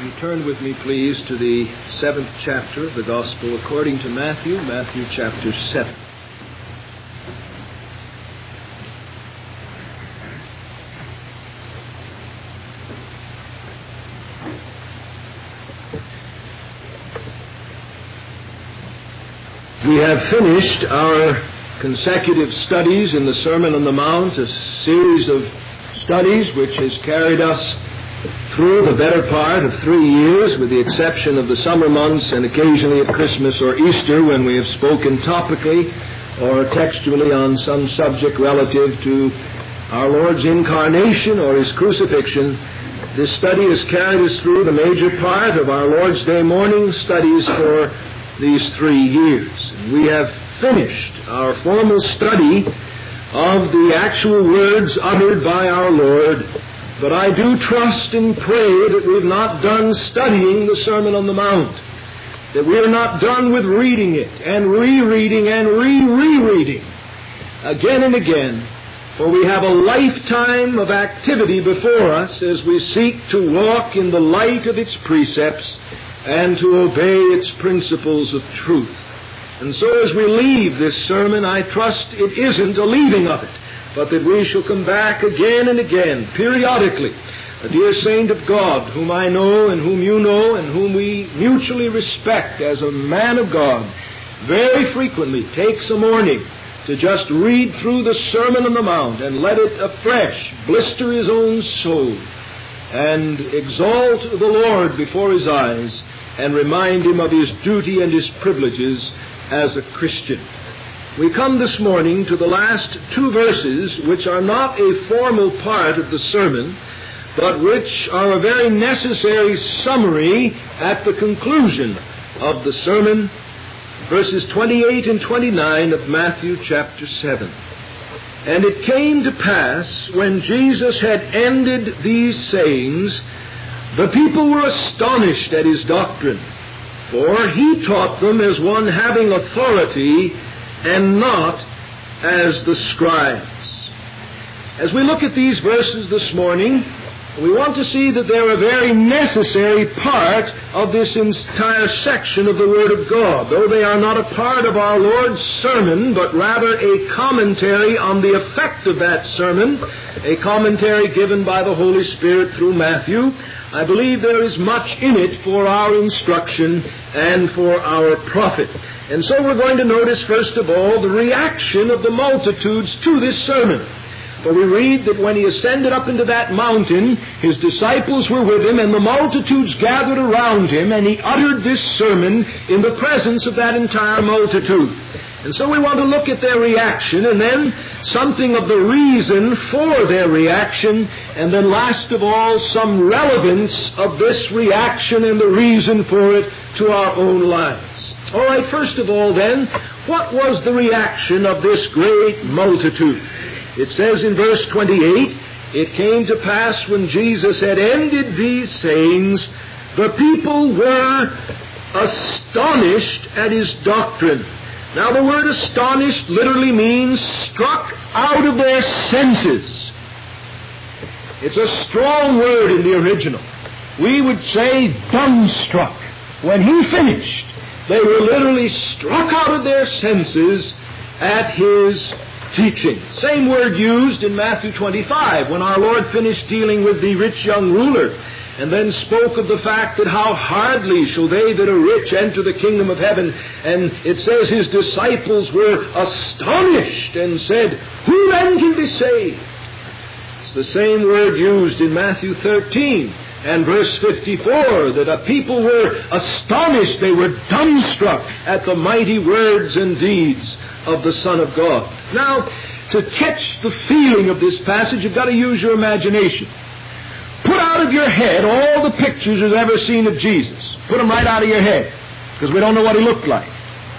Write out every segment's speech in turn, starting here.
You turn with me, please, to the 7th chapter of the Gospel according to Matthew, Matthew chapter 7. We have finished our consecutive studies in the Sermon on the Mount, a series of studies which has carried us through the better part of 3 years, with the exception of the summer months and occasionally at Christmas or Easter, when we have spoken topically or textually on some subject relative to our Lord's incarnation or His crucifixion. This study has carried us through the major part of our Lord's Day morning studies for these 3 years. And we have finished our formal study of the actual words uttered by our Lord. But I do trust and pray that we've not done studying the Sermon on the Mount, that we are not done with reading it and rereading and rereading again and again, for we have a lifetime of activity before us as we seek to walk in the light of its precepts and to obey its principles of truth. And so as we leave this sermon, I trust it isn't a leaving of it, but that we shall come back again and again, periodically. A dear saint of God, whom I know and whom you know and whom we mutually respect as a man of God, very frequently takes a morning to just read through the Sermon on the Mount and let it afresh blister his own soul and exalt the Lord before his eyes and remind him of his duty and his privileges as a Christian. We come this morning to the last 2 verses, which are not a formal part of the sermon, but which are a very necessary summary at the conclusion of the sermon, verses 28 and 29 of Matthew chapter 7. And it came to pass, when Jesus had ended these sayings, the people were astonished at his doctrine, for he taught them as one having authority, and not as the scribes. As we look at these verses this morning, we want to see that they're a very necessary part of this entire section of the Word of God, though they are not a part of our Lord's sermon, but rather a commentary on the effect of that sermon, a commentary given by the Holy Spirit through Matthew. I believe there is much in it for our instruction and for our profit. And so we're going to notice, first of all, the reaction of the multitudes to this sermon. For we read that when he ascended up into that mountain, his disciples were with him, and the multitudes gathered around him, and he uttered this sermon in the presence of that entire multitude. And so we want to look at their reaction, and then something of the reason for their reaction, and then last of all, some relevance of this reaction and the reason for it to our own lives. All right, first of all then, what was the reaction of this great multitude? It says in verse 28, it came to pass when Jesus had ended these sayings, the people were astonished at his doctrine. Now the word astonished literally means struck out of their senses. It's a strong word in the original. We would say dumbstruck. When he finished, they were literally struck out of their senses at his teaching. Same word used in Matthew 25 when our Lord finished dealing with the rich young ruler and then spoke of the fact that how hardly shall they that are rich enter the kingdom of heaven. And it says his disciples were astonished and said, who then can be saved? It's the same word used in Matthew 13 and verse 54, that a people were astonished, they were dumbstruck at the mighty words and deeds of the Son of God. Now, to catch the feeling of this passage, you've got to use your imagination. Put out of your head all the pictures you've ever seen of Jesus. Put them right out of your head, because we don't know what he looked like.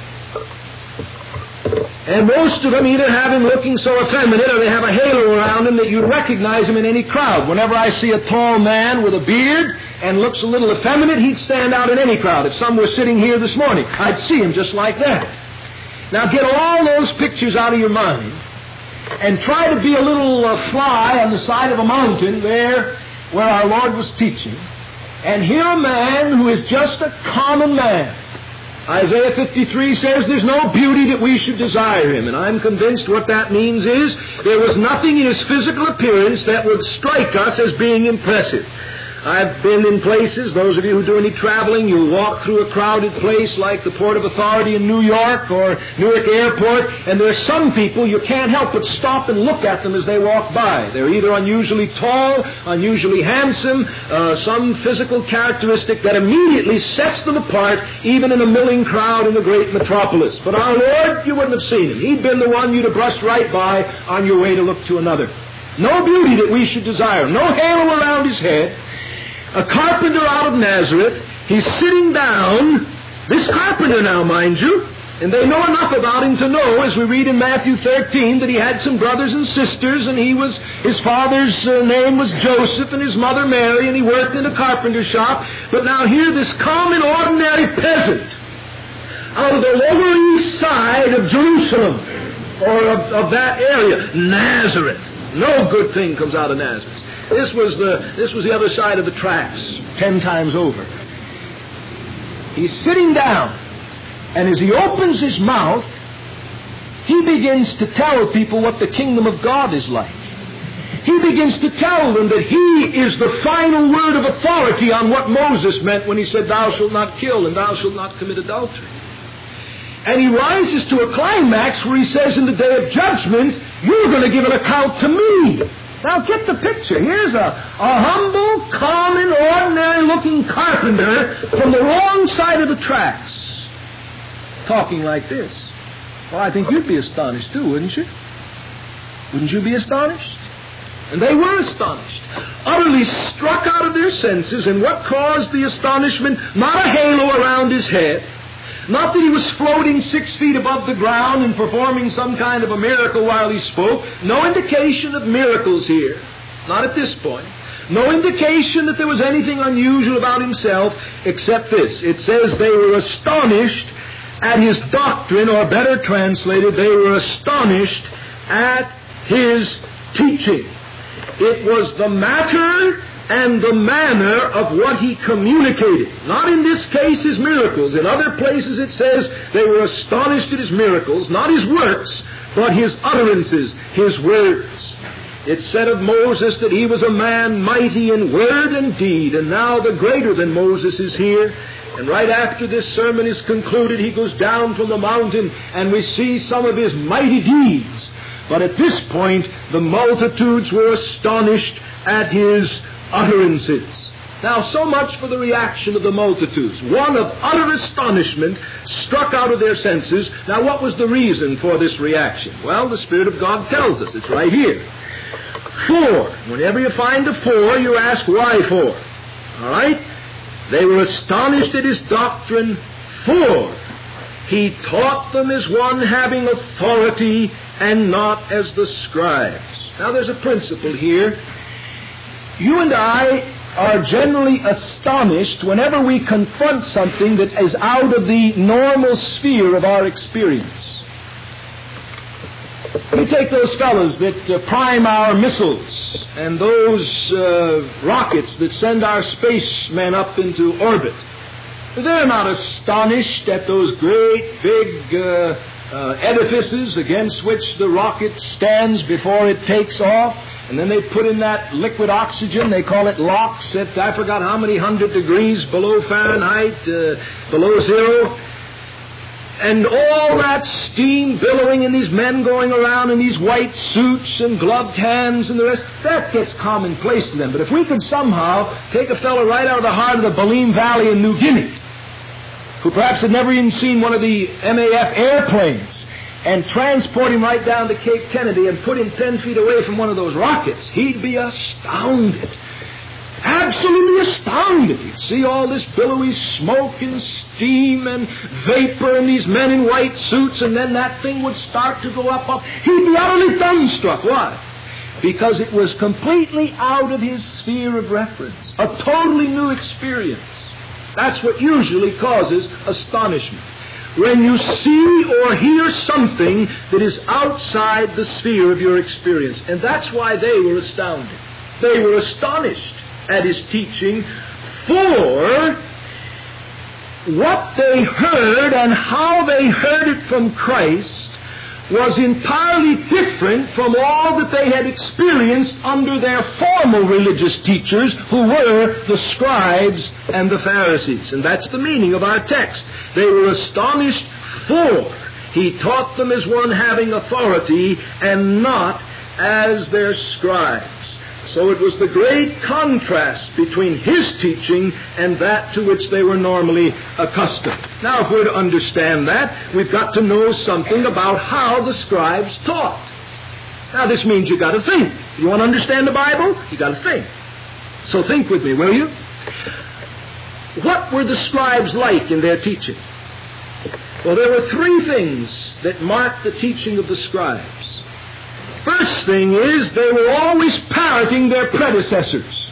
And most of them either have him looking so effeminate or they have a halo around him that you'd recognize him in any crowd. Whenever I see a tall man with a beard and looks a little effeminate, he'd stand out in any crowd. If some were sitting here this morning, I'd see him just like that. Now get all those pictures out of your mind and try to be a little fly on the side of a mountain there where our Lord was teaching. and here a man who is just a common man. Isaiah 53 says there's no beauty that we should desire him, and I'm convinced what that means is there was nothing in his physical appearance that would strike us as being impressive. I've been in places, those of you who do any traveling, you'll walk through a crowded place like the Port of Authority in New York or Newark Airport, and there are some people you can't help but stop and look at them as they walk by. They're either unusually tall, unusually handsome, some physical characteristic that immediately sets them apart, even in a milling crowd in the great metropolis. But our Lord, you wouldn't have seen him. He'd been the one you'd have brushed right by on your way to look to another. No beauty that we should desire, no halo around his head. A carpenter out of Nazareth, he's sitting down, this carpenter now, mind you, and they know enough about him to know, as we read in Matthew 13, that he had some brothers and sisters, and his father's name was Joseph, and his mother Mary, and he worked in a carpenter shop. But now here, this common, ordinary peasant, out of the Lower East Side of Jerusalem, or of that area, Nazareth. No good thing comes out of Nazareth. This was the other side of the tracks, 10 times over. He's sitting down, and as he opens his mouth, he begins to tell people what the kingdom of God is like. He begins to tell them that he is the final word of authority on what Moses meant when he said, "Thou shalt not kill, and thou shalt not commit adultery." And he rises to a climax where he says, in the day of judgment, you're going to give an account to me. Now get the picture. Here's a humble, common, ordinary-looking carpenter from the wrong side of the tracks, talking like this. Well, I think you'd be astonished too, wouldn't you? Wouldn't you be astonished? And they were astonished, utterly struck out of their senses. And what caused the astonishment? Not a halo around his head, not that he was floating 6 feet above the ground and performing some kind of a miracle while he spoke. No indication of miracles here. Not at this point. No indication that there was anything unusual about himself except this. It says they were astonished at his doctrine, or better translated, they were astonished at his teaching. It was the matter and the manner of what he communicated. Not in this case his miracles. In other places it says they were astonished at his miracles, not his works, but his utterances, his words. It said of Moses that he was a man mighty in word and deed, and now the greater than Moses is here. And right after this sermon is concluded, he goes down from the mountain, and we see some of his mighty deeds. But at this point, the multitudes were astonished at his utterances. Now, so much for the reaction of the multitudes. One of utter astonishment, struck out of their senses. Now, what was the reason for this reaction? Well, the Spirit of God tells us. It's right here. 4. Whenever you find a 4, you ask, why 4? All right? They were astonished at his doctrine. 4. He taught them as one having authority and not as the scribes. Now, there's a principle here. You and I are generally astonished whenever we confront something that is out of the normal sphere of our experience. You take those fellows that prime our missiles and those rockets that send our spacemen up into orbit. They're not astonished at those great big edifices against which the rocket stands before it takes off. And then they put in that liquid oxygen, they call it LOX, at I forgot how many 100 degrees below Fahrenheit, below zero. And all that steam billowing and these men going around in these white suits and gloved hands and the rest, that gets commonplace to them. But if we could somehow take a fellow right out of the heart of the Baleen Valley in New Guinea, who perhaps had never even seen one of the MAF airplanes, and transport him right down to Cape Kennedy and put him 10 feet away from one of those rockets, he'd be astounded. Absolutely astounded. You'd see all this billowy smoke and steam and vapor and these men in white suits, and then that thing would start to go up. He'd be utterly dumbstruck. Why? Because it was completely out of his sphere of reference. A totally new experience. That's what usually causes astonishment. When you see or hear something that is outside the sphere of your experience. And that's why they were astounded. They were astonished at his teaching, Therefore, what they heard and how they heard it from Christ was entirely different from all that they had experienced under their formal religious teachers, who were the scribes and the Pharisees. And that's the meaning of our text. They were astonished, for he taught them as one having authority and not as their scribes. So it was the great contrast between his teaching and that to which they were normally accustomed. Now, if we're to understand that, we've got to know something about how the scribes taught. Now, this means you've got to think. You want to understand the Bible? You've got to think. So think with me, will you? What were the scribes like in their teaching? Well, there were three things that marked the teaching of the scribes. First thing is, they were always parroting their predecessors.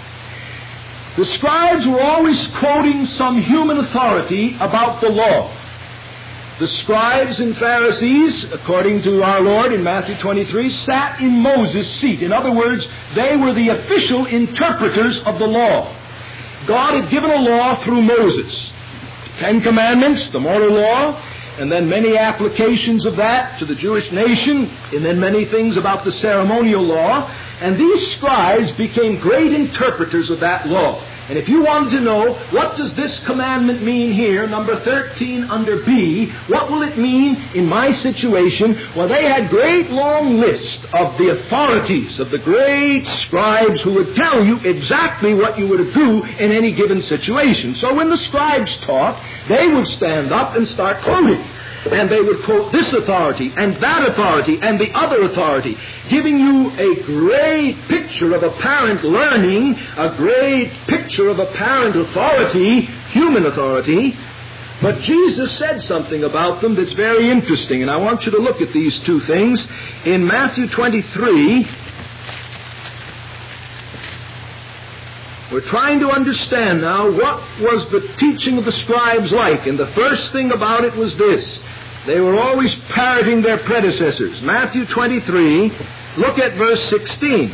The scribes were always quoting some human authority about the law. The scribes and Pharisees, according to our Lord in Matthew 23, sat in Moses' seat. In other words, they were the official interpreters of the law. God had given a law through Moses. The Ten Commandments, the moral law, and then many applications of that to the Jewish nation, and then many things about the ceremonial law. And these scribes became great interpreters of that law. And if you wanted to know, what does this commandment mean here, number 13 under B, what will it mean in my situation? Well, they had great long list of the authorities of the great scribes who would tell you exactly what you were to do in any given situation. So when the scribes taught, they would stand up and start quoting. And they would quote this authority and that authority and the other authority, giving you a great picture of apparent learning, a great picture of apparent authority, human authority. But Jesus said something about them that's very interesting, and I want you to look at these two things. In Matthew 23, we're trying to understand now what was the teaching of the scribes like. And the first thing about it was this. They were always parroting their predecessors. Matthew 23, look at verse 16.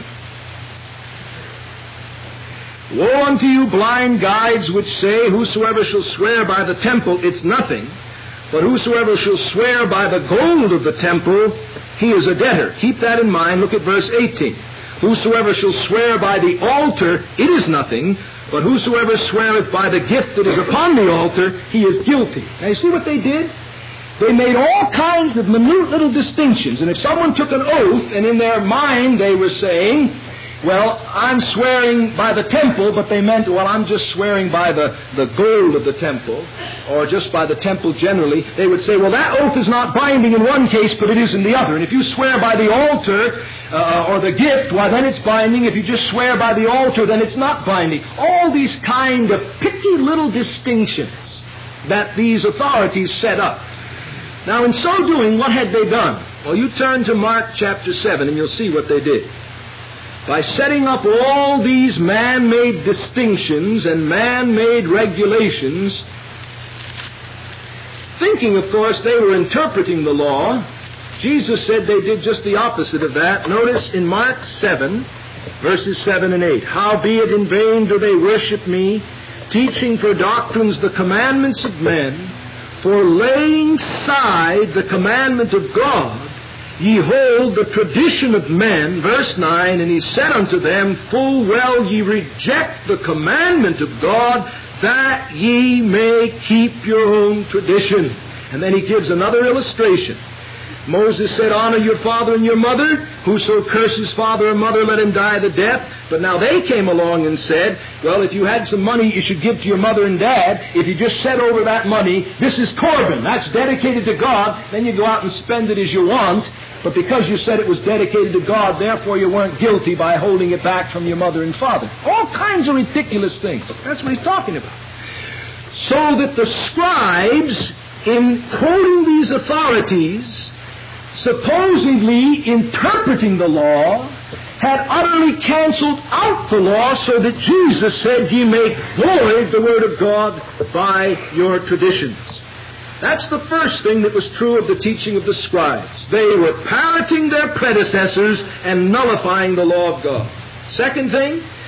Woe unto you, blind guides, which say, whosoever shall swear by the temple, it's nothing. But whosoever shall swear by the gold of the temple, he is a debtor. Keep that in mind. Look at verse 18. Whosoever shall swear by the altar, it is nothing. But whosoever sweareth by the gift that is upon the altar, he is guilty. Now you see what they did? They made all kinds of minute little distinctions. And if someone took an oath, and in their mind they were saying, well, I'm swearing by the temple, but they meant, well, I'm just swearing by the gold of the temple, or just by the temple generally, they would say, well, that oath is not binding in one case, but it is in the other. And if you swear by the altar or the gift, why, then it's binding. If you just swear by the altar, then it's not binding. All these kind of picky little distinctions that these authorities set up. Now, in so doing, what had they done? Well, you turn to Mark chapter 7, and you'll see what they did. By setting up all these man-made distinctions and man-made regulations, thinking, of course, they were interpreting the law, Jesus said they did just the opposite of that. Notice in Mark 7, verses 7 and 8, howbeit in vain do they worship me, teaching for doctrines the commandments of men, for laying aside the commandment of God, ye hold the tradition of men. Verse 9, and he said unto them, full well ye reject the commandment of God, that ye may keep your own tradition. And then he gives another illustration. Moses said, honor your father and your mother. Whoso curses father or mother, let him die the death. But now they came along and said, well, if you had some money you should give to your mother and dad. If you just set over that money, this is Corban. That's dedicated to God. Then you go out and spend it as you want. But because you said it was dedicated to God, therefore you weren't guilty by holding it back from your mother and father. All kinds of ridiculous things. That's what he's talking about. So that the scribes, in quoting these authorities, supposedly interpreting the law, had utterly canceled out the law, so that Jesus said, ye make void the word of God by your traditions. That's the first thing that was true of the teaching of the scribes. They were parroting their predecessors and nullifying the law of God. Second thing,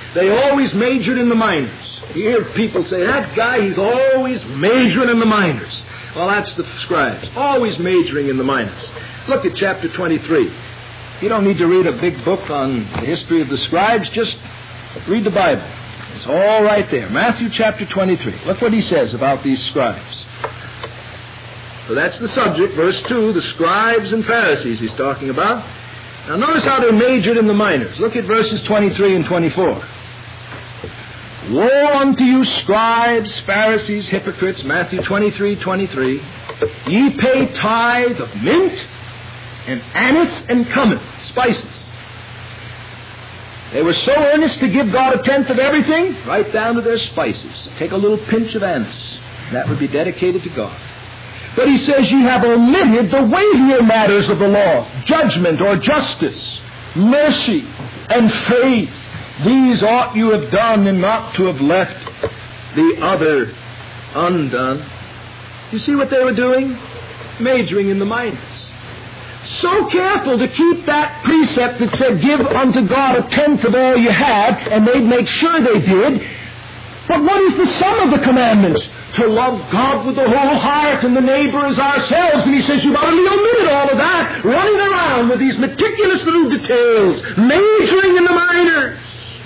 They always majored in the minors. You hear people say, that guy, he's always majoring in the minors. Well, that's the scribes, always majoring in the minors. Look at chapter 23. You don't need to read a big book on the history of the scribes. Just read the Bible. It's all right there. Matthew chapter 23. Look what he says about these scribes. So that's the subject, verse 2, the scribes and Pharisees he's talking about. Now notice how they majored in the minors. Look at verses 23 and 24. Woe unto you, scribes, Pharisees, hypocrites, Matthew 23:23. Ye pay tithe of mint and anise and cumin, spices. They were so earnest to give God a tenth of everything, right down to their spices. Take a little pinch of anise. That would be dedicated to God. But he says, ye have omitted the weightier matters of the law, judgment or justice, mercy and faith. These ought you have done, and not to have left the other undone. You see what they were doing? Majoring in the minors. So careful to keep that precept that said, give unto God a tenth of all you have, and they'd make sure they did. But what is the sum of the commandments? To love God with the whole heart and the neighbor as ourselves. And he says, you've utterly omitted all of that, running around with these meticulous little details, majoring in the minors.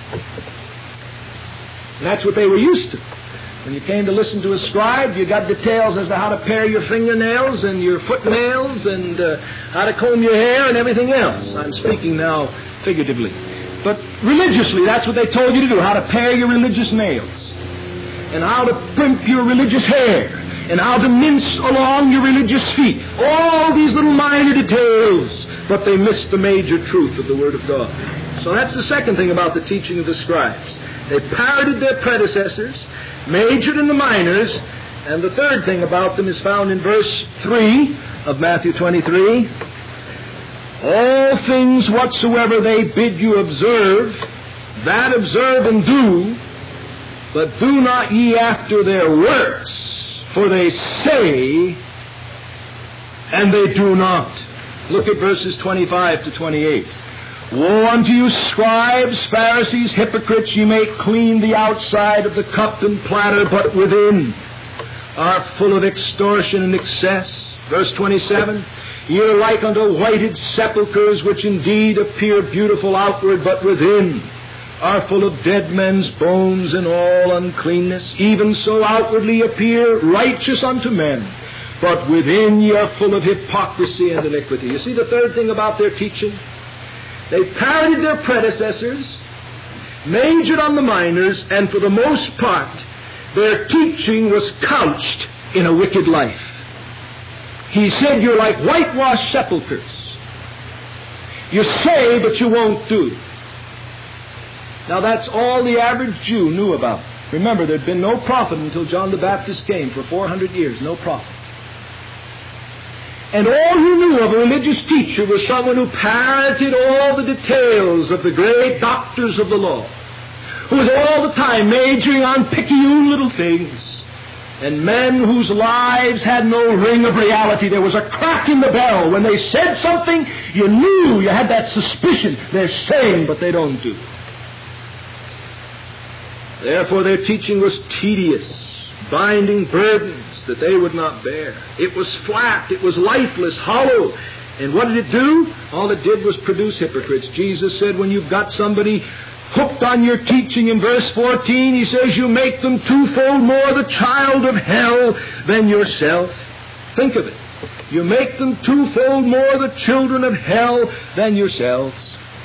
And that's what they were used to. When you came to listen to a scribe, you got details as to how to pare your fingernails and your footnails and how to comb your hair and everything else. I'm speaking now figuratively. But religiously, that's what they told you to do, how to pare your religious nails and how to primp your religious hair and how to mince along your religious feet. All these little minor details, but they missed the major truth of the Word of God. So that's the second thing about the teaching of the scribes. They parroted their predecessors, majored in the minors, and the third thing about them is found in verse 3 of Matthew 23. All things whatsoever they bid you observe, that observe and do, but do not ye after their works, for they say, and they do not. Look at verses 25 to 28. Woe unto you, scribes, Pharisees, hypocrites, ye make clean the outside of the cup and platter, but within are full of extortion and excess. Verse 27, ye are like unto whited sepulchres, which indeed appear beautiful outward, but within are full of dead men's bones and all uncleanness. Even so outwardly appear righteous unto men, but within ye are full of hypocrisy and iniquity. You see the third thing about their teaching? They parodied their predecessors, majored on the minors, and for the most part, their teaching was couched in a wicked life. He said, you're like whitewashed sepulchres. You say, but you won't do. Now that's all the average Jew knew about. Remember, there'd been no prophet until John the Baptist came for 400 years, no prophet. And all he knew of a religious teacher was someone who parroted all the details of the great doctors of the law, who was all the time majoring on picayune little things, and men whose lives had no ring of reality. There was a crack in the bell. When they said something, you knew, you had that suspicion. They're saying, but they don't do. Therefore, their teaching was tedious, binding burdens that they would not bear. It was flat, it was lifeless, hollow. And what did it do? All it did was produce hypocrites. Jesus said, when you've got somebody hooked on your teaching, in verse 14, he says, you make them twofold more the child of hell than yourself. Think of it. You make them twofold more the children of hell than yourselves.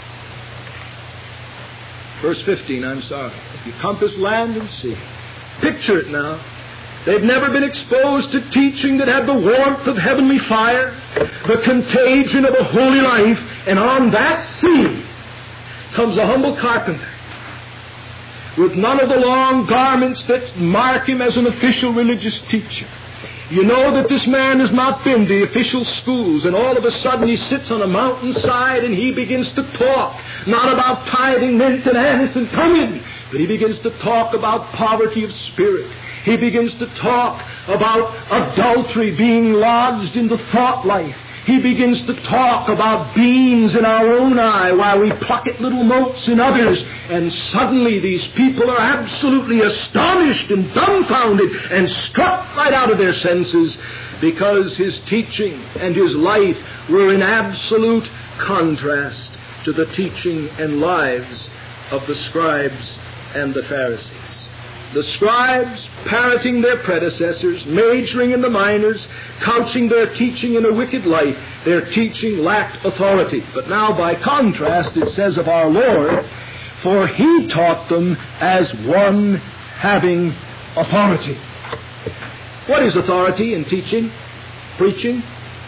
Verse 15, I'm sorry. You compass land and sea. Picture it now. They've never been exposed to teaching that had the warmth of heavenly fire, the contagion of a holy life, and on that sea comes a humble carpenter with none of the long garments that mark him as an official religious teacher. You know that this man has not been to the official schools, and all of a sudden he sits on a mountainside and he begins to talk, not about tithing mint and anise and cumin, but he begins to talk about poverty of spirit. He begins to talk about adultery being lodged in the thought life. He begins to talk about beams in our own eye while we pluck at little motes in others. And suddenly these people are absolutely astonished and dumbfounded and struck right out of their senses, because his teaching and his life were in absolute contrast to the teaching and lives of the scribes and the Pharisees. The scribes, parroting their predecessors, majoring in the minors, couching their teaching in a wicked light, their teaching lacked authority. But now, by contrast, it says of our Lord, for he taught them as one having authority. What is authority in teaching, preaching?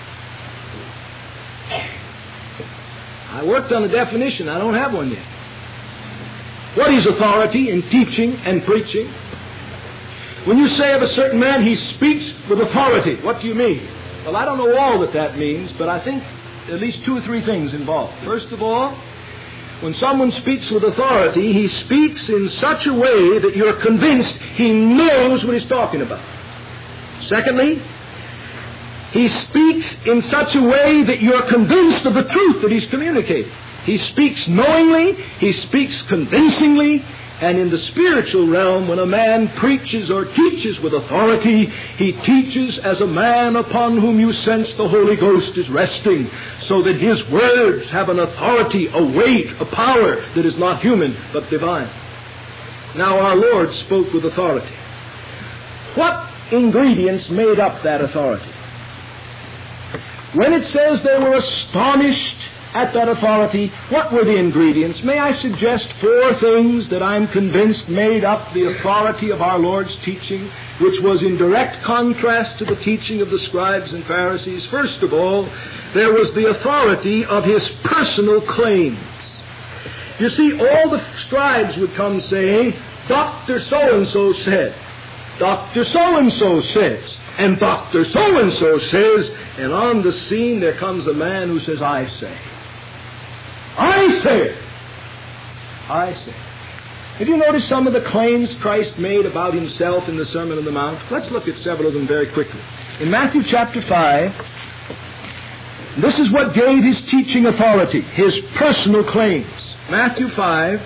I worked on a definition. I don't have one yet. What is authority in teaching and preaching? When you say of a certain man, he speaks with authority, what do you mean? Well, I don't know all that means, but I think at least 2 or 3 things involved. First of all, when someone speaks with authority, he speaks in such a way that you're convinced he knows what he's talking about. Secondly, he speaks in such a way that you're convinced of the truth that he's communicating. He speaks knowingly, he speaks convincingly, and in the spiritual realm, when a man preaches or teaches with authority, he teaches as a man upon whom you sense the Holy Ghost is resting, so that his words have an authority, a weight, a power that is not human but divine. Now our Lord spoke with authority. What ingredients made up that authority? When it says they were astonished at that authority, what were the ingredients? May I suggest 4 things that I'm convinced made up the authority of our Lord's teaching, which was in direct contrast to the teaching of the scribes and Pharisees. First of all, there was the authority of his personal claims. You see, all the scribes would come saying, Dr. So-and-so said, Dr. So-and-so says, and Dr. So-and-so says, and on the scene there comes a man who says, I say. I say it. I say it. Have you noticed some of the claims Christ made about himself in the Sermon on the Mount? Let's look at several of them very quickly. In Matthew chapter 5, this is what gave his teaching authority, his personal claims. Matthew 5,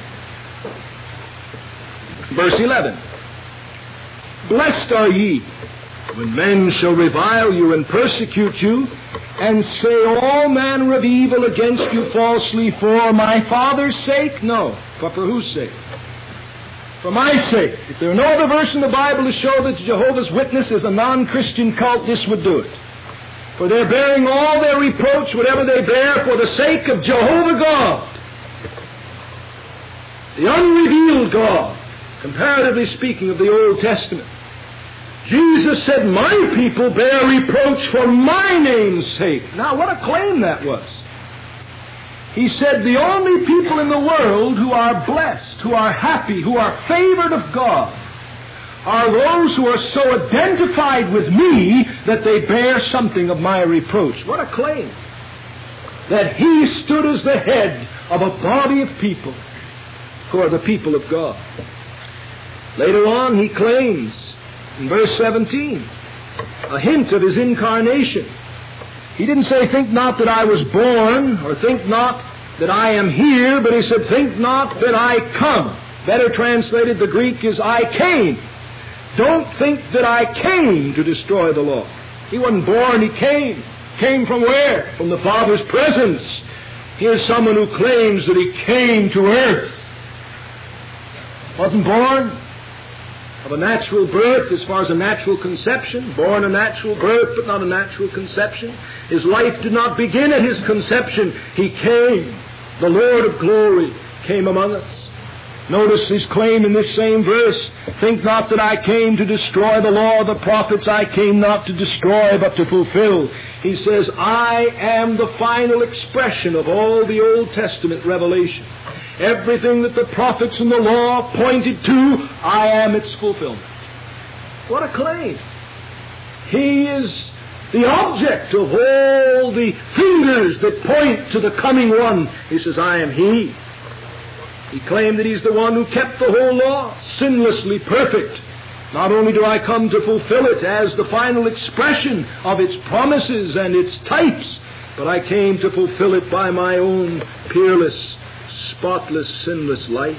verse 11. Blessed are ye when men shall revile you and persecute you, and say all manner of evil against you falsely for my Father's sake? No. But for whose sake? For my sake. If there were no other verse in the Bible to show that Jehovah's Witness is a non-Christian cult, this would do it. For they're bearing all their reproach, whatever they bear, for the sake of Jehovah God, the unrevealed God, comparatively speaking, of the Old Testament. Jesus said, my people bear reproach for my name's sake. Now, what a claim that was. He said, the only people in the world who are blessed, who are happy, who are favored of God, are those who are so identified with me that they bear something of my reproach. What a claim. That he stood as the head of a body of people who are the people of God. Later on, he claims, in verse 17, a hint of his incarnation. He didn't say, think not that I was born, or think not that I am here, but he said, think not that I come. Better translated, the Greek is, I came. Don't think that I came to destroy the law. He wasn't born, he came. Came from where? From the Father's presence. Here's someone who claims that he came to earth. Wasn't born of a natural birth as far as a natural conception, born a natural birth but not a natural conception. His life did not begin at his conception. He came. The Lord of glory came among us. Notice his claim in this same verse, think not that I came to destroy the law of the prophets. I came not to destroy but to fulfill. He says, I am the final expression of all the Old Testament revelation. Everything that the prophets and the law pointed to, I am its fulfillment. What a claim. He is the object of all the fingers that point to the coming one. He says, I am he. He claimed that he's the one who kept the whole law, sinlessly perfect. Not only do I come to fulfill it as the final expression of its promises and its types, but I came to fulfill it by my own peerless, spotless, sinless life.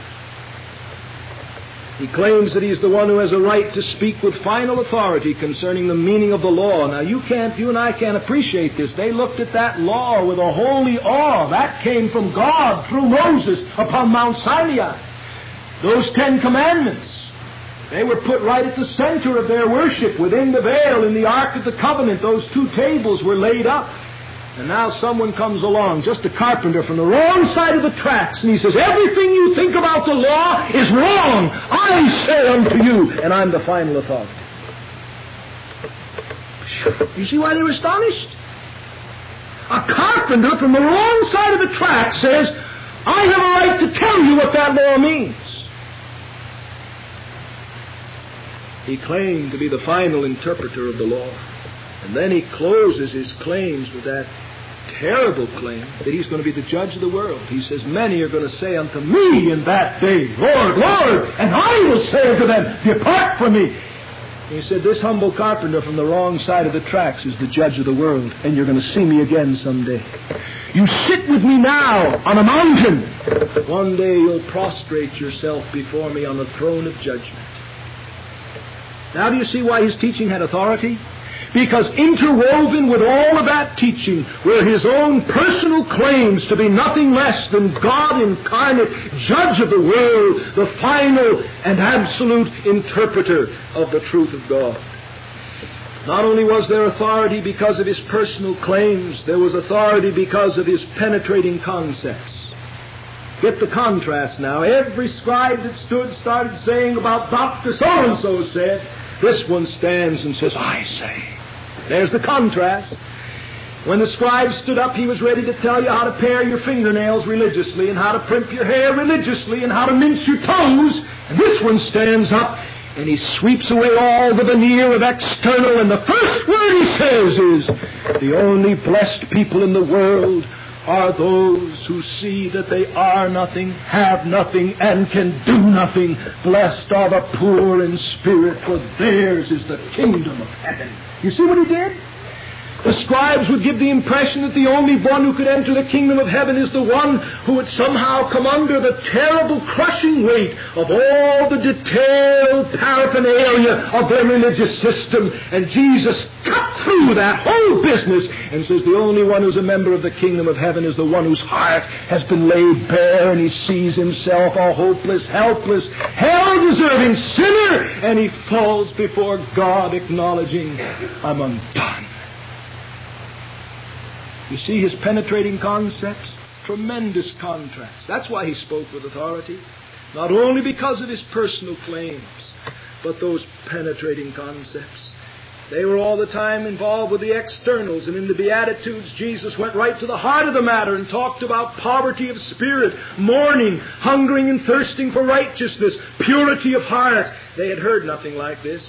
He claims that he's the one who has a right to speak with final authority concerning the meaning of the law. Now, you and I can't appreciate this. They looked at that law with a holy awe. That came from God through Moses upon Mount Sinai. Those 10 Commandments, they were put right at the center of their worship within the veil in the Ark of the Covenant. Those 2 tables were laid up. And now someone comes along, just a carpenter from the wrong side of the tracks, and he says, everything you think about the law is wrong. I say unto you, and I'm the final authority. You see why they were astonished? A carpenter from the wrong side of the track says, I have a right to tell you what that law means. He claimed to be the final interpreter of the law. And then he closes his claims with that terrible claim that he's going to be the judge of the world. He says, many are going to say unto me in that day, Lord, Lord, and I will say unto them, depart from me. And he said, this humble carpenter from the wrong side of the tracks is the judge of the world, and you're going to see me again someday. You sit with me now on a mountain. One day you'll prostrate yourself before me on the throne of judgment. Now do you see why his teaching had authority? Because interwoven with all of that teaching were his own personal claims to be nothing less than God incarnate, judge of the world, the final and absolute interpreter of the truth of God. Not only was there authority because of his personal claims, there was authority because of his penetrating concepts. Get the contrast now. Every scribe that stood started saying about Dr. So-and-so said. This one stands and says, I say. There's the contrast. When the scribe stood up, he was ready to tell you how to pare your fingernails religiously and how to primp your hair religiously and how to mince your toes. And this one stands up and he sweeps away all the veneer of external, and the first word he says is, the only blessed people in the world are those who see that they are nothing, have nothing, and can do nothing. Blessed are the poor in spirit, for theirs is the kingdom of heaven. You see what he did? The scribes would give the impression that the only one who could enter the kingdom of heaven is the one who would somehow come under the terrible crushing weight of all the detailed paraphernalia of their religious system. And Jesus cut through that whole business and says the only one who's a member of the kingdom of heaven is the one whose heart has been laid bare, and he sees himself a hopeless, helpless, hell-deserving sinner, and he falls before God acknowledging, I'm undone. You see his penetrating concepts? Tremendous contrast. That's why he spoke with authority. Not only because of his personal claims, but those penetrating concepts. They were all the time involved with the externals, and in the Beatitudes, Jesus went right to the heart of the matter and talked about poverty of spirit, mourning, hungering and thirsting for righteousness, purity of heart. They had heard nothing like this.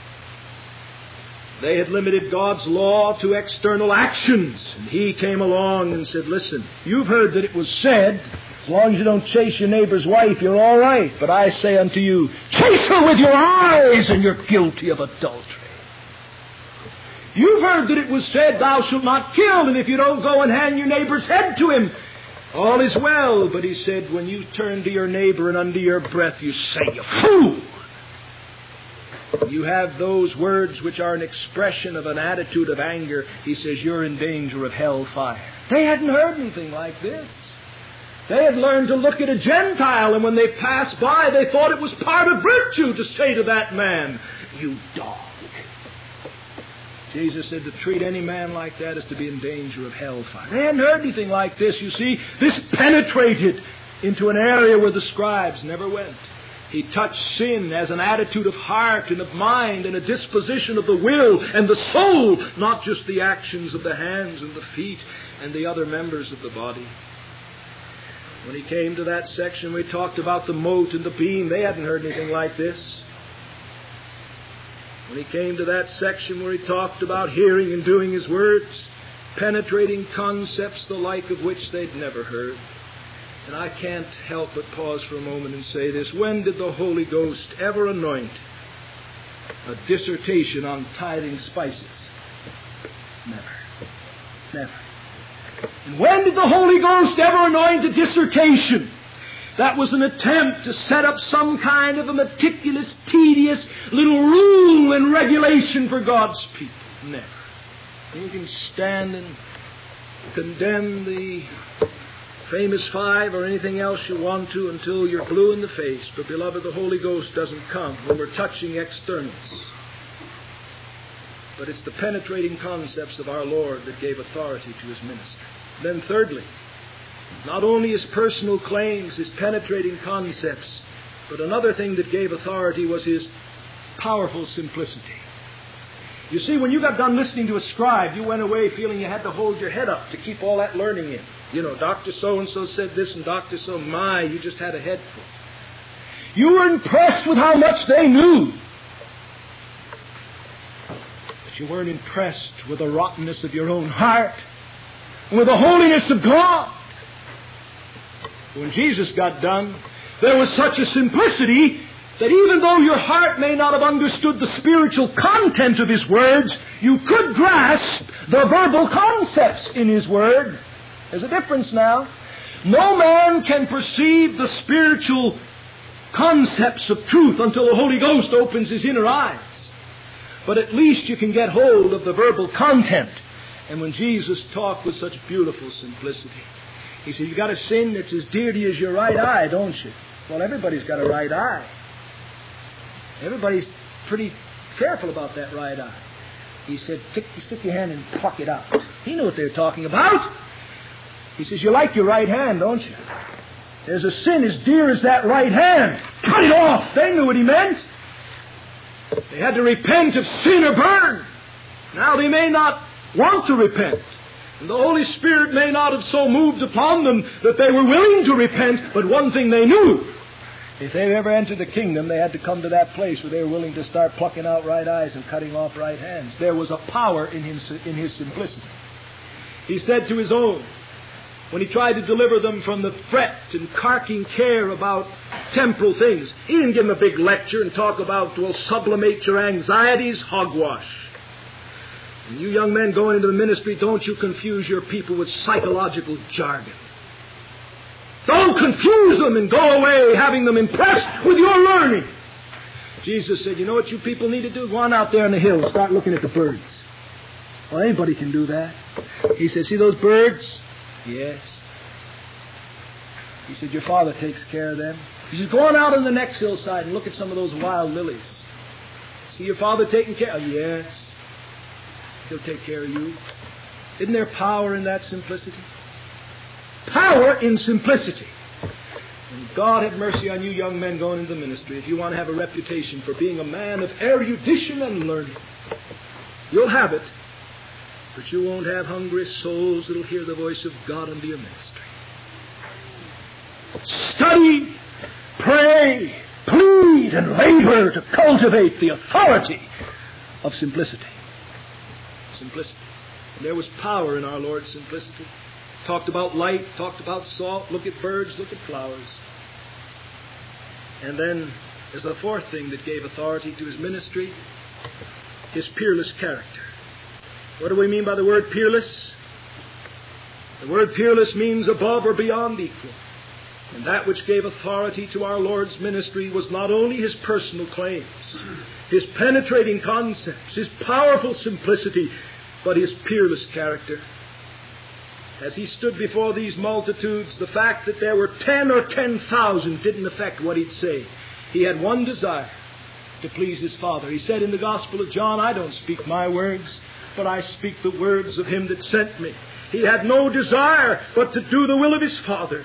They had limited God's law to external actions. And he came along and said, listen, you've heard that it was said, as long as you don't chase your neighbor's wife, you're all right. But I say unto you, chase her with your eyes, and you're guilty of adultery. You've heard that it was said, thou shalt not kill, and if you don't go and hang your neighbor's head to him, all is well. But he said, when you turn to your neighbor and under your breath you say, you fool, you have those words which are an expression of an attitude of anger. He says, you're in danger of hellfire. They hadn't heard anything like this. They had learned to look at a Gentile, and when they passed by, they thought it was part of virtue to say to that man, you dog. Jesus said to treat any man like that is to be in danger of hellfire. They hadn't heard anything like this, you see. This penetrated into an area where the scribes never went. He touched sin as an attitude of heart and of mind and a disposition of the will and the soul, not just the actions of the hands and the feet and the other members of the body. When he came to that section where he talked about the mote and the beam, they hadn't heard anything like this. When he came to that section where he talked about hearing and doing his words, penetrating concepts the like of which they'd never heard. And I can't help but pause for a moment and say this. When did the Holy Ghost ever anoint a dissertation on tithing spices? Never. Never. And when did the Holy Ghost ever anoint a dissertation? That was an attempt to set up some kind of a meticulous, tedious little rule and regulation for God's people. Never. You can stand and condemn the famous five or anything else you want to until you're blue in the face. But, beloved, the Holy Ghost doesn't come when we're touching externals. But it's the penetrating concepts of our Lord that gave authority to His ministry. Then thirdly, not only His personal claims, His penetrating concepts, but another thing that gave authority was His powerful simplicity. You see, when you got done listening to a scribe, you went away feeling you had to hold your head up to keep all that learning in. You know, Dr. So-and-so said this and Dr. So, my, you just had a head full. You were impressed with how much they knew. But you weren't impressed with the rottenness of your own heart, with the holiness of God. When Jesus got done, there was such a simplicity that even though your heart may not have understood the spiritual content of His words, you could grasp the verbal concepts in His word. There's a difference now. No man can perceive the spiritual concepts of truth until the Holy Ghost opens his inner eyes. But at least you can get hold of the verbal content. And when Jesus talked with such beautiful simplicity, He said, you got a sin that's as dear to you as your right eye, don't you? Well, everybody's got a right eye. Everybody's pretty careful about that right eye. He said, stick your hand and pluck it out. He knew what they were talking about. He says, you like your right hand, don't you? There's a sin as dear as that right hand. Cut it off. They knew what He meant. They had to repent of sin or burn. Now they may not want to repent. And the Holy Spirit may not have so moved upon them that they were willing to repent, but one thing they knew. If they ever entered the kingdom, they had to come to that place where they were willing to start plucking out right eyes and cutting off right hands. There was a power in His simplicity. He said to His own, when He tried to deliver them from the fret and carking care about temporal things, He didn't give them a big lecture and talk about, will sublimate your anxieties, hogwash. And you young men going into the ministry, don't you confuse your people with psychological jargon. Don't confuse them and go away having them impressed with your learning. Jesus said, you know what you people need to do? Go on out there on the hill and start looking at the birds. Well, anybody can do that. He said, see those birds? Yes. He said, your Father takes care of them. He said, go on out on the next hillside and look at some of those wild lilies. See your Father taking care of them? Yes. He'll take care of you. Isn't there power in that simplicity? Power in simplicity. And God have mercy on you young men going into the ministry if you want to have a reputation for being a man of erudition and learning. You'll have it, but you won't have hungry souls that'll hear the voice of God unto your ministry. Study, pray, plead, and labor to cultivate the authority of simplicity. Simplicity. And there was power in our Lord's simplicity. Talked about light, talked about salt. Look at birds, look at flowers. And then, as the fourth thing that gave authority to His ministry, His peerless character. What do we mean by the word peerless? The word peerless means above or beyond equal. And that which gave authority to our Lord's ministry was not only His personal claims, His penetrating concepts, His powerful simplicity, but His peerless character. As He stood before these multitudes, the fact that there were 10 or 10,000 didn't affect what He'd say. He had one desire, to please His Father. He said in the Gospel of John, I don't speak my words, but I speak the words of Him that sent me. He had no desire but to do the will of His Father.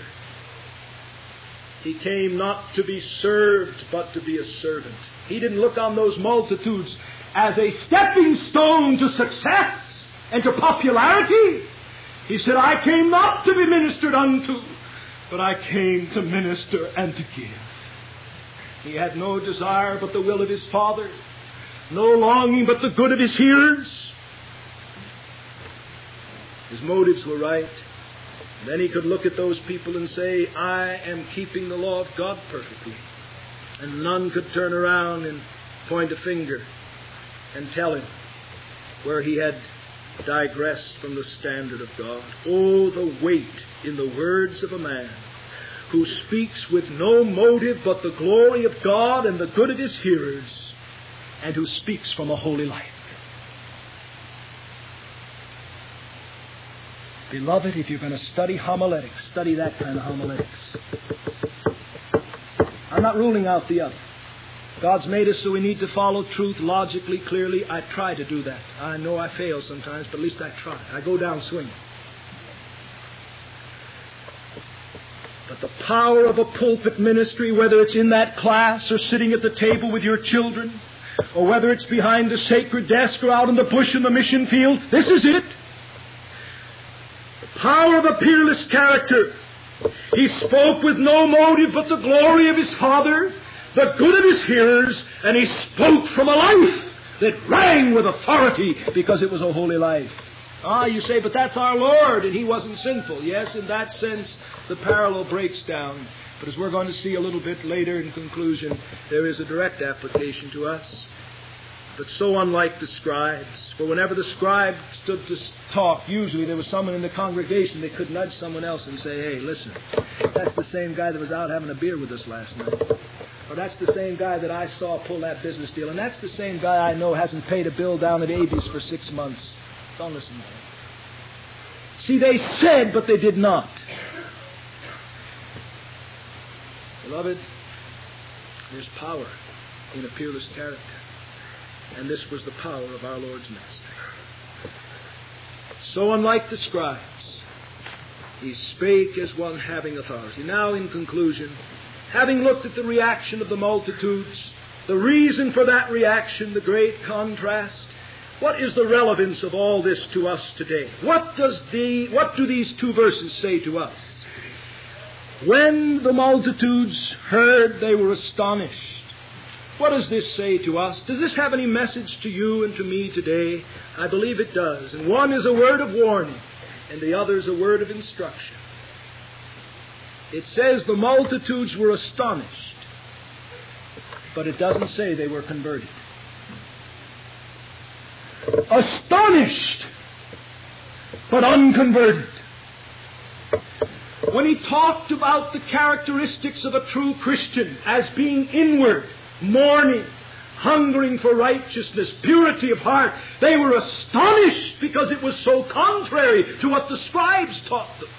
He came not to be served, but to be a servant. He didn't look on those multitudes as a stepping stone to success and to popularity. He said, I came not to be ministered unto, but I came to minister and to give. He had no desire but the will of His Father, no longing but the good of His hearers. His motives were right. And then He could look at those people and say, I am keeping the law of God perfectly. And none could turn around and point a finger and tell Him where He had digressed from the standard of God. Oh, the weight in the words of a man who speaks with no motive but the glory of God and the good of his hearers, and who speaks from a holy life. Beloved, if you're going to study homiletics, study that kind of homiletics. I'm not ruling out the other. God's made us so we need to follow truth logically, clearly. I try to do that. I know I fail sometimes, but at least I try. I go down swinging. But the power of a pulpit ministry, whether it's in that class or sitting at the table with your children, or whether it's behind the sacred desk or out in the bush in the mission field, this is it. The power of a peerless character. He spoke with no motive but the glory of his Father, the good of his hearers, and he spoke from a life that rang with authority because it was a holy life. Ah, you say, but that's our Lord, and he wasn't sinful. Yes, in that sense, the parallel breaks down. But as we're going to see a little bit later in conclusion, there is a direct application to us. But so unlike the scribes. For whenever the scribe stood to talk, usually there was someone in the congregation that could nudge someone else and say, hey, listen, that's the same guy that was out having a beer with us last night. Or that's the same guy that I saw pull that business deal. And that's the same guy I know hasn't paid a bill down at Avis for 6 months. Don't listen to him. See, they said, but they did not. Beloved, there's power in a peerless character. And this was the power of our Lord's Master. So unlike the scribes, he spake as one having authority. Now, in conclusion, having looked at the reaction of the multitudes, the reason for that reaction, the great contrast, what is the relevance of all this to us today? What do these 2 verses say to us? When the multitudes heard, they were astonished. What does this say to us? Does this have any message to you and to me today? I believe it does. And one is a word of warning, and the other is a word of instruction. It says the multitudes were astonished, but it doesn't say they were converted. Astonished, but unconverted. When he talked about the characteristics of a true Christian as being inward, mourning, hungering for righteousness, purity of heart, they were astonished because it was so contrary to what the scribes taught them.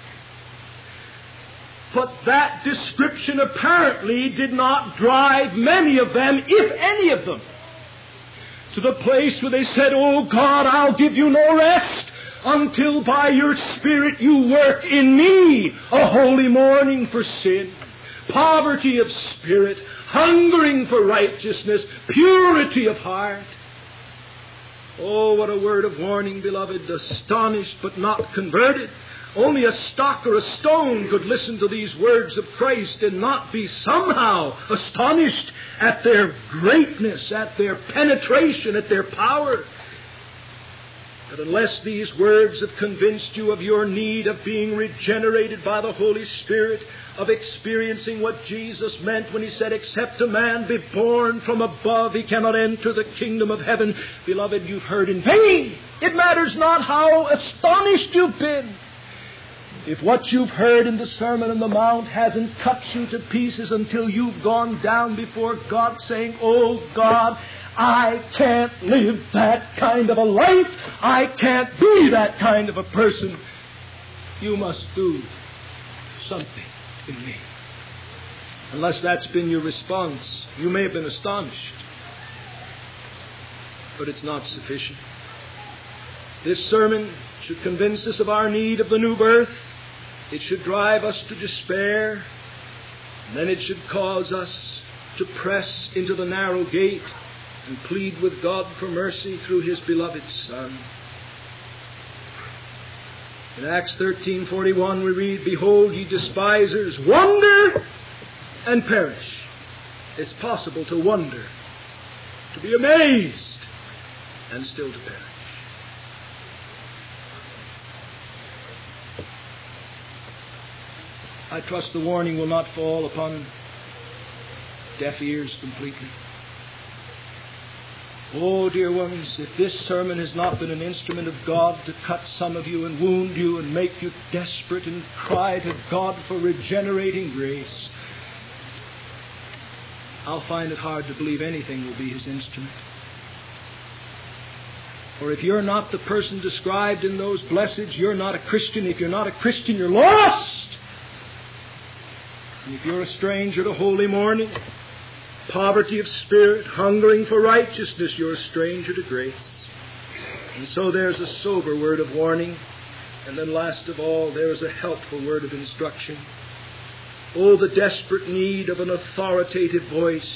But that description apparently did not drive many of them, if any of them, to the place where they said, oh God, I'll give you no rest until by your Spirit you work in me a holy mourning for sin, poverty of spirit, hungering for righteousness, purity of heart. Oh, what a word of warning, beloved. Astonished but not converted. Only a stock or a stone could listen to these words of Christ and not be somehow astonished at their greatness, at their penetration, at their power. But unless these words have convinced you of your need of being regenerated by the Holy Spirit, of experiencing what Jesus meant when he said, except a man be born from above, he cannot enter the kingdom of heaven, beloved, you've heard in vain. It matters not how astonished you've been. If what you've heard in the Sermon on the Mount hasn't cut you to pieces until you've gone down before God saying, oh God, I can't live that kind of a life. I can't be that kind of a person. You must do something in me. Unless that's been your response, you may have been astonished, but it's not sufficient. This sermon should convince us of our need of the new birth. It should drive us to despair. And then it should cause us to press into the narrow gate and plead with God for mercy through His beloved Son. In Acts 13:41 we read, behold, ye despisers, wonder and perish. It's possible to wonder, to be amazed, and still to perish. I trust the warning will not fall upon deaf ears completely. Oh, dear ones, if this sermon has not been an instrument of God to cut some of you and wound you and make you desperate and cry to God for regenerating grace, I'll find it hard to believe anything will be His instrument. For if you're not the person described in those blesseds, you're not a Christian. If you're not a Christian, you're lost. And if you're a stranger to holy mourning, poverty of spirit, hungering for righteousness, you're a stranger to grace. And so there's a sober word of warning. And then last of all, there's a helpful word of instruction. Oh, the desperate need of an authoritative voice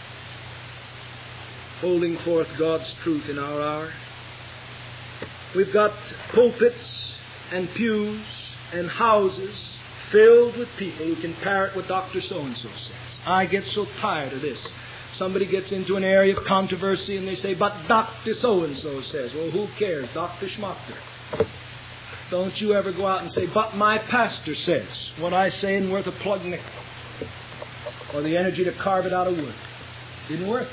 holding forth God's truth in our hour. We've got pulpits and pews and houses filled with people who can parrot what Dr. So-and-so says. I get so tired of this. Somebody gets into an area of controversy and they say, but Dr. So-and-so says. Well, who cares? Dr. Schmachter. Don't you ever go out and say, but my pastor says. What I say ain't worth a plug nickel. Or the energy to carve it out of wood. Didn't work.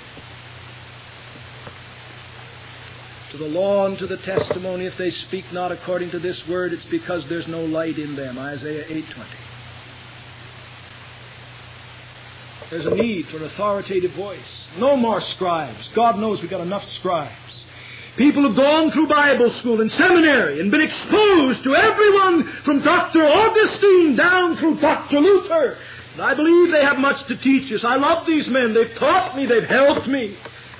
To the law and to the testimony, if they speak not according to this word, it's because there's no light in them. Isaiah 8:20. There's a need for an authoritative voice. No more scribes. God knows we've got enough scribes. People have gone through Bible school and seminary and been exposed to everyone from Dr. Augustine down through Dr. Luther. And I believe they have much to teach us. I love these men. They've taught me. They've helped me.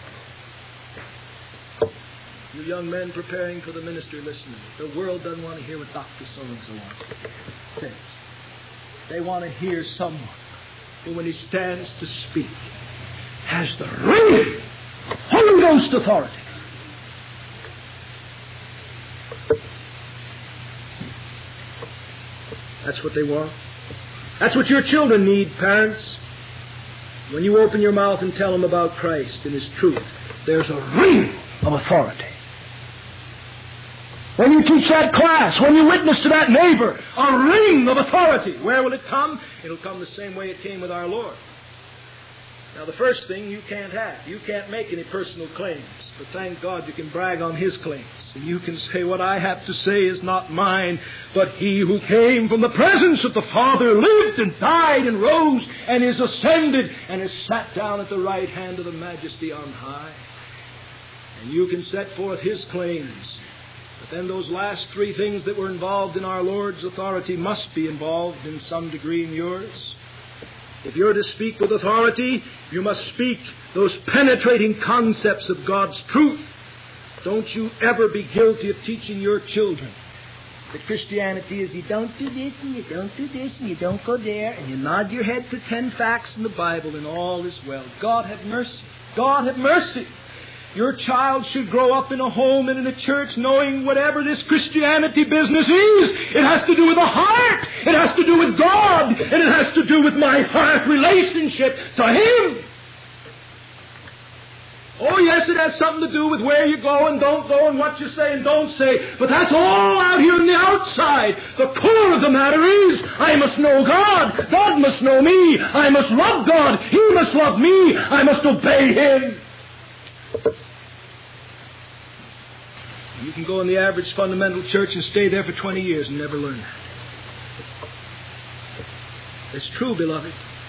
You young men preparing for the ministry, listen to me. The world doesn't want to hear what Dr. So-and-so wants to say. They want to hear someone who, when he stands to speak, has the real Holy Ghost authority. That's what they want. That's what your children need, parents. When you open your mouth and tell them about Christ and His truth, there's a ring of authority. When you teach that class, when you witness to that neighbor, a ring of authority. Where will it come? It'll come the same way it came with our Lord. Now, the first thing you can't have. You can't make any personal claims. But thank God you can brag on His claims. And you can say, what I have to say is not mine, but He who came from the presence of the Father, lived and died and rose and is ascended and is sat down at the right hand of the Majesty on high. And you can set forth His claims. But then those last three things that were involved in our Lord's authority must be involved in some degree in yours. If you're to speak with authority, you must speak those penetrating concepts of God's truth. Don't you ever be guilty of teaching your children that Christianity is you don't do this and you don't do this and you don't go there and you nod your head to 10 facts in the Bible and all is well. God have mercy. God have mercy. Your child should grow up in a home and in a church knowing whatever this Christianity business is, it has to do with the heart. It has to do with God. And it has to do with my heart relationship to Him. Oh, yes, it has something to do with where you go and don't go and what you say and don't say. But that's all out here on the outside. The core of the matter is, I must know God. God must know me. I must love God. He must love me. I must obey Him. You can go in the average fundamental church and stay there for 20 years and never learn that. It's true, beloved.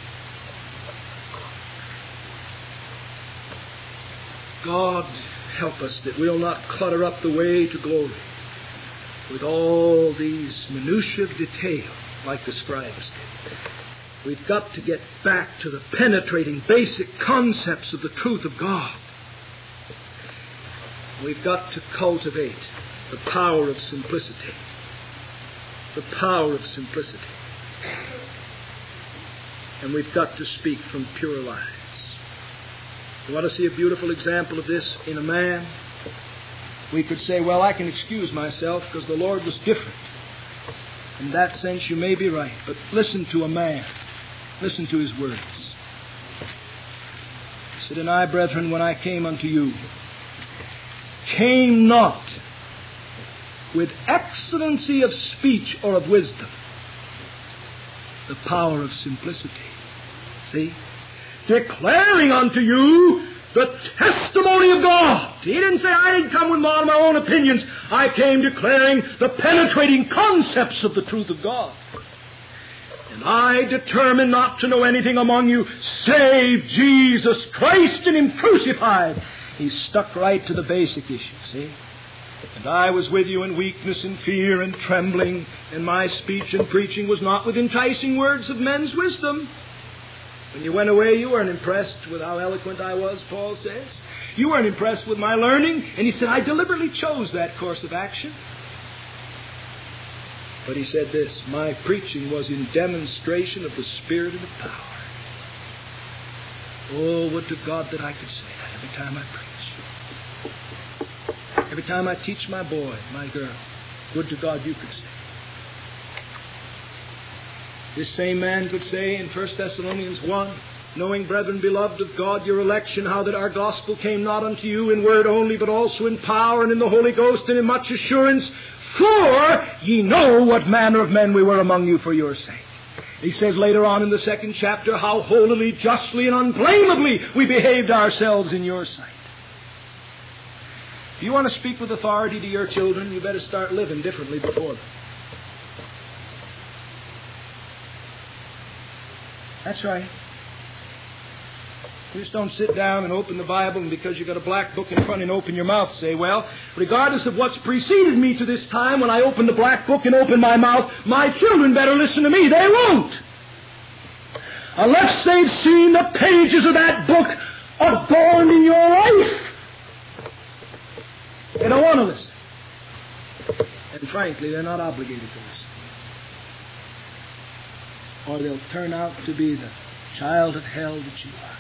God help us that we'll not clutter up the way to glory with all these minutiae of detail like the scribes did. We've got to get back to the penetrating basic concepts of the truth of God. We've got to cultivate the power of simplicity. The power of simplicity. And we've got to speak from pure lives. You want to see a beautiful example of this in a man? We could say, well, I can excuse myself because the Lord was different. In that sense, you may be right. But listen to a man. Listen to his words. He said, and I, brethren, when I came unto you, came not with excellency of speech or of wisdom, the power of simplicity. See? Declaring unto you the testimony of God. He didn't say, I didn't come with my own opinions. I came declaring the penetrating concepts of the truth of God. And I determined not to know anything among you save Jesus Christ and Him crucified. He stuck right to the basic issue, see? And I was with you in weakness and fear and trembling, and my speech and preaching was not with enticing words of men's wisdom. When you went away, you weren't impressed with how eloquent I was, Paul says. You weren't impressed with my learning. And he said, I deliberately chose that course of action. But he said this, my preaching was in demonstration of the Spirit and of power. Oh, would to God that I could say that every time I preach. Every time I teach my boy, my girl. Would to God you could say. This same man could say in 1 Thessalonians 1, knowing, brethren, beloved of God, your election, how that our gospel came not unto you in word only, but also in power and in the Holy Ghost and in much assurance, for ye know what manner of men we were among you for your sake. He says later on in the 2nd chapter, how holily, justly, and unblameably we behaved ourselves in your sight. If you want to speak with authority to your children, you better start living differently before them. That's right. You just don't sit down and open the Bible and because you've got a black book in front and open your mouth say, well, regardless of what's preceded me to this time, when I open the black book and open my mouth, my children better listen to me. They won't. Unless they've seen the pages of that book adorned in your life. They don't want to listen. And frankly, they're not obligated to listen. Or they'll turn out to be the child of hell that you are.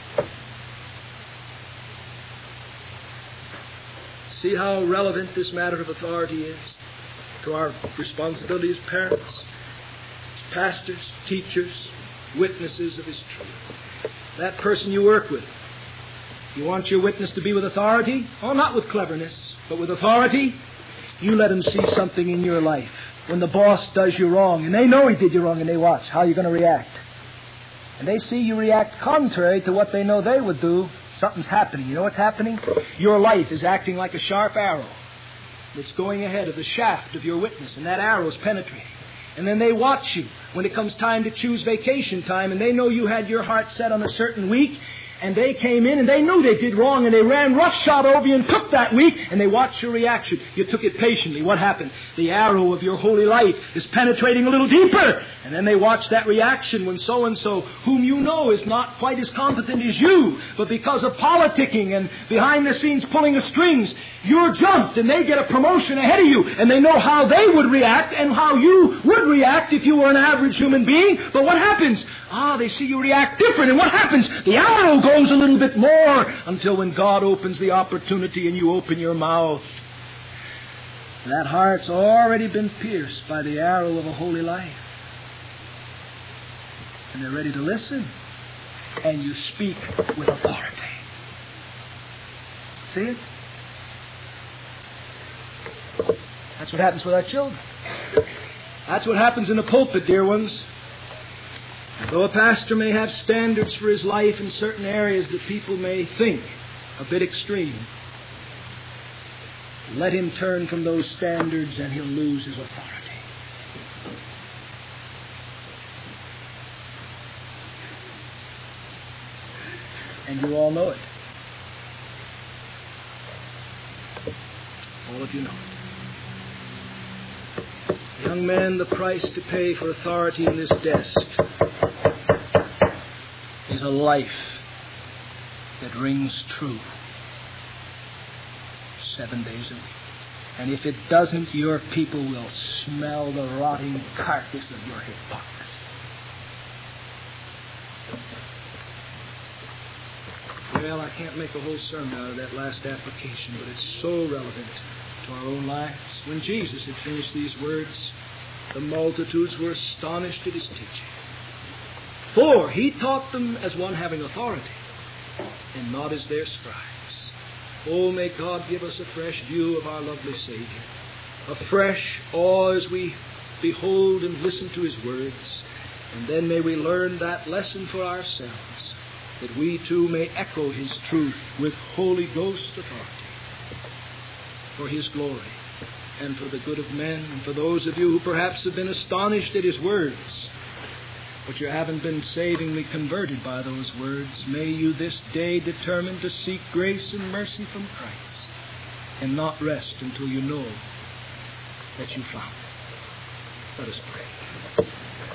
See how relevant this matter of authority is to our responsibility as parents, as pastors, teachers, witnesses of His truth. That person you work with, you want your witness to be with authority? Oh, not with cleverness, but with authority. You let them see something in your life. When the boss does you wrong, and they know he did you wrong, and they watch how you're going to react. And they see you react contrary to what they know they would do, something's happening. You know what's happening? Your life is acting like a sharp arrow that's going ahead of the shaft of your witness, and that arrow is penetrating. And then they watch you when it comes time to choose vacation time, and they know you had your heart set on a certain week, and they came in and they knew they did wrong, and they ran roughshod over you and took that week, and they watched your reaction. You took it patiently. What happened? The arrow of your holy life is penetrating a little deeper. And then they watch that reaction when so-and-so, whom you know is not quite as competent as you, but because of politicking and behind the scenes pulling of strings, you're jumped and they get a promotion ahead of you, and they know how they would react and how you would react if you were an average human being. But what happens? They see you react different. And what happens? The arrow goes a little bit more until when God opens the opportunity and you open your mouth, that heart's already been pierced by the arrow of a holy life. And they're ready to listen. And you speak with authority. See it? That's what happens with our children. That's what happens in the pulpit, dear ones. Though a pastor may have standards for his life in certain areas that people may think a bit extreme, let him turn from those standards and he'll lose his authority. And you all know it. All of you know it. Young man, the price to pay for authority in this desk is a life that rings true 7 days a week. And if it doesn't, your people will smell the rotting carcass of your hypocrisy. Well, I can't make a whole sermon out of that last application, but it's so relevant to our own lives. When Jesus had finished these words, the multitudes were astonished at His teaching. For He taught them as one having authority, and not as their scribes. Oh, may God give us a fresh view of our lovely Savior, a fresh awe as we behold and listen to His words, and then may we learn that lesson for ourselves. that we too may echo His truth with Holy Ghost authority for His glory and for the good of men, and for those of you who perhaps have been astonished at His words, but you haven't been savingly converted by those words. May you this day determine to seek grace and mercy from Christ and not rest until you know that you found it. Let us pray.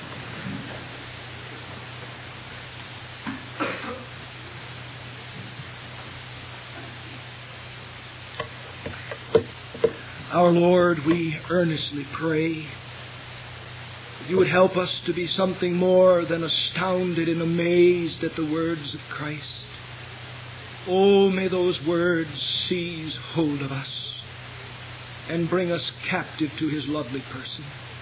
Our Lord, we earnestly pray that you would help us to be something more than astounded and amazed at the words of Christ. Oh, may those words seize hold of us and bring us captive to His lovely person.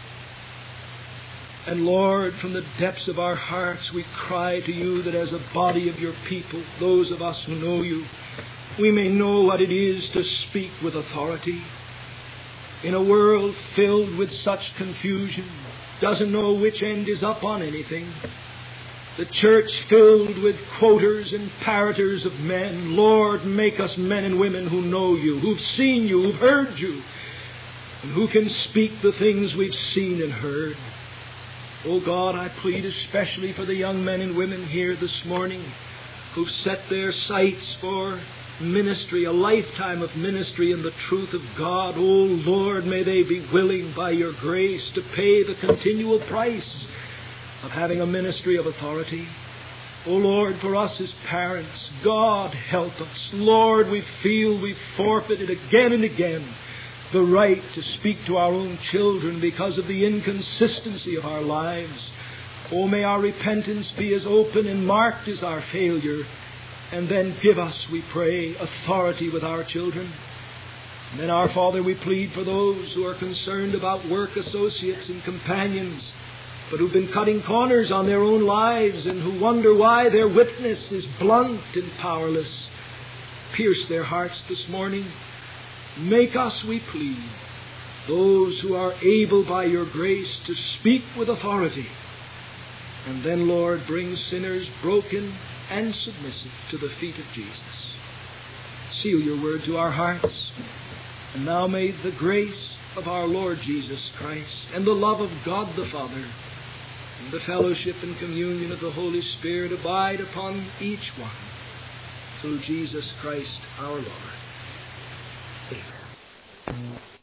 And Lord, from the depths of our hearts we cry to you that as a body of your people, those of us who know you, we may know what it is to speak with authority. In a world filled with such confusion, doesn't know which end is up on anything. The church filled with quoters and parroters of men. Lord, make us men and women who know you, who've seen you, who've heard you, and who can speak the things we've seen and heard. Oh God, I plead especially for the young men and women here this morning who've set their sights for ministry, a lifetime of ministry in the truth of God. Oh Lord, may they be willing by your grace to pay the continual price of having a ministry of authority. Oh Lord, for us as parents, God help us. Lord, we feel we've forfeited again and again the right to speak to our own children because of the inconsistency of our lives. Oh, may our repentance be as open and marked as our failure. And then give us, we pray, authority with our children. And then, our Father, we plead for those who are concerned about work associates and companions, but who've been cutting corners on their own lives and who wonder why their witness is blunt and powerless. Pierce their hearts this morning. Make us, we plead, those who are able by your grace to speak with authority. And then, Lord, bring sinners broken and submissive to the feet of Jesus. Seal your word to our hearts. And now may the grace of our Lord Jesus Christ and the love of God the Father and the fellowship and communion of the Holy Spirit abide upon each one through Jesus Christ our Lord. Amen.